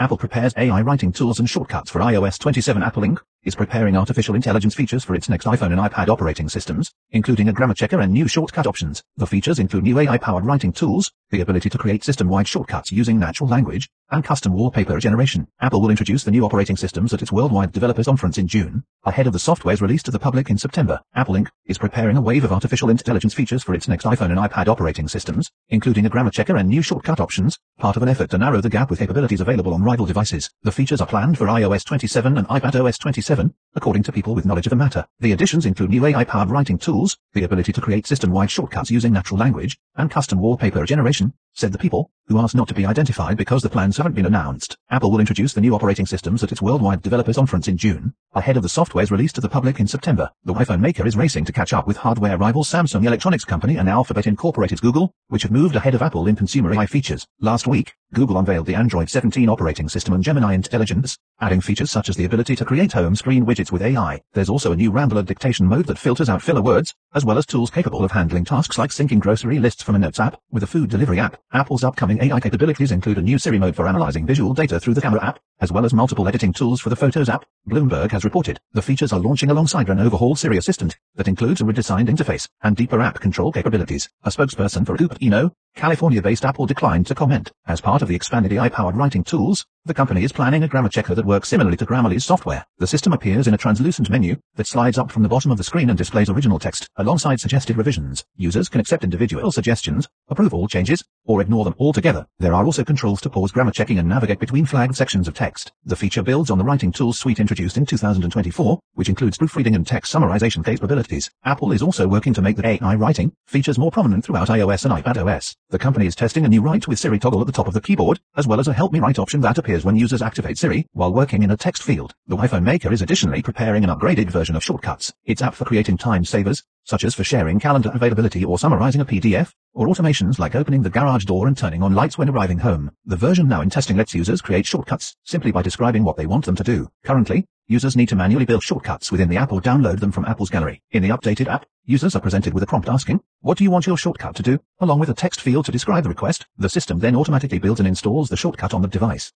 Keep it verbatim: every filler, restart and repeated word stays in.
Apple prepares A I writing tools and shortcuts for i O S twenty-seven. Apple Incorporated is preparing artificial intelligence features for its next iPhone and iPad operating systems, including a grammar checker and new shortcut options. The features include new A I-powered writing tools, the ability to create system-wide shortcuts using natural language, and custom wallpaper generation. Apple will introduce the new operating systems at its Worldwide Developers Conference in June, ahead of the software's release to the public in September. Apple Incorporated is preparing a wave of artificial intelligence features for its next iPhone and iPad operating systems, including a grammar checker and new shortcut options, part of an effort to narrow the gap with capabilities available on rival devices. The features are planned for i O S twenty-seven and iPadOS twenty-seven, according to people with knowledge of the matter. The additions include new A I-powered writing tools, the ability to create system-wide shortcuts using natural language, and custom wallpaper generation, said the people, who asked not to be identified because the plans haven't been announced. Apple will introduce the new operating systems at its Worldwide Developers Conference in June, ahead of the software's release to the public in September. The iPhone maker is racing to catch up with hardware rival Samsung Electronics Company and Alphabet Incorporated's Google, which have moved ahead of Apple in consumer A I features. Last week, Google unveiled the Android seventeen operating system and Gemini Intelligence, adding features such as the ability to create home screen widgets with A I. There's also a new Rambler dictation mode that filters out filler words, as well as tools capable of handling tasks like syncing grocery lists from a Notes app with a food delivery app. Apple's upcoming A I capabilities include a new Siri mode for analyzing visual data through the camera app, as well as multiple editing tools for the Photos app, Bloomberg has reported. The features are launching alongside an overhauled Siri Assistant that includes a redesigned interface and deeper app control capabilities. A spokesperson for Cupertino, California-based Apple declined to comment. As part of the expanded A I-powered writing tools, the company is planning a grammar checker that works similarly to Grammarly's software. The system appears in a translucent menu that slides up from the bottom of the screen and displays original text, alongside suggested revisions. Users can accept individual suggestions, approve all changes, or ignore them altogether. There are also controls to pause grammar checking and navigate between flagged sections of text. The feature builds on the writing tools suite introduced in two thousand twenty-four, which includes proofreading and text summarization capabilities. Apple is also working to make the A I writing features more prominent throughout iOS and iPadOS. The company is testing a new Write with Siri toggle at the top of the keyboard, as well as a Help Me Write option that appears when users activate Siri while working in a text field. The iPhone maker is additionally preparing an upgraded version of Shortcuts, its app for creating time savers, such as for sharing calendar availability or summarizing a P D F, or automations like opening the garage door and turning on lights when arriving home. The version now in testing lets users create shortcuts simply by describing what they want them to do. Currently, users need to manually build shortcuts within the app or download them from Apple's gallery. In the updated app, users are presented with a prompt asking, "What do you want your shortcut to do?" along with a text field to describe the request. The system then automatically builds and installs the shortcut on the device.